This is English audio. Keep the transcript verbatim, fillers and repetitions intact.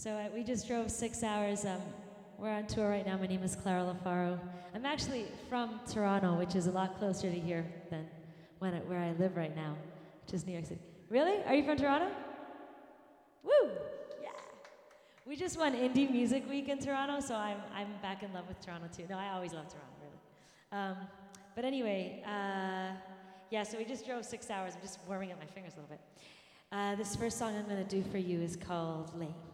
So uh, we just drove six hours. Um, we're on tour right now. My name is Clara LaFaro. I'm actually from Toronto, which is a lot closer to here than when it, where I live right now, which is New York City. Really? Are you from Toronto? Woo! Yeah. We just won Indie Music Week in Toronto, so I'm I'm back in love with Toronto too. No, I always love Toronto, really. Um, but anyway, uh, yeah. So we just drove six hours. I'm just warming up my fingers a little bit. Uh, this first song I'm going to do for you is called "Late."